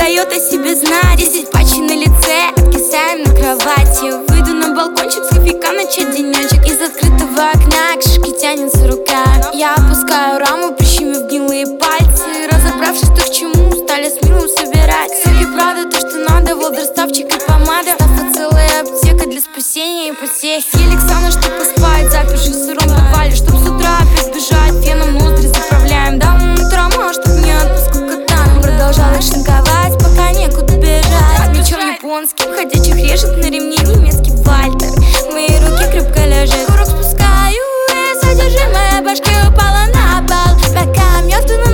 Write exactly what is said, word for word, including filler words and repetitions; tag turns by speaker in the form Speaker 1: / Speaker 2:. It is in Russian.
Speaker 1: дает о себе знать. Десять патчей на лице, откисаем на кровати. Выйду на балкончик, с кофейка начать денечек. Из открытого окна к шишке тянется рука. Я опускаю раму, прищемив гнилые пальцы. Разобравшись, что к чему, стали с милым собирать. Соки, правда, то, что надо, волдерставчик и помада. Стафа целая аптека для спасения и потехи. Геликсана, чтоб поспать, запершись в сыром подвале. Чтоб с утра опять бежать, феном ноздри заправляем. До утра, чтоб не отпуск катану. Продолжала шинковать, пока некуда бежать. С мечом японским, ходячих режет на ремне немецкий вальтер. В моей руке крепко лежит. Курок спускаю, и содержимое башки упала на пол. Пока мертвый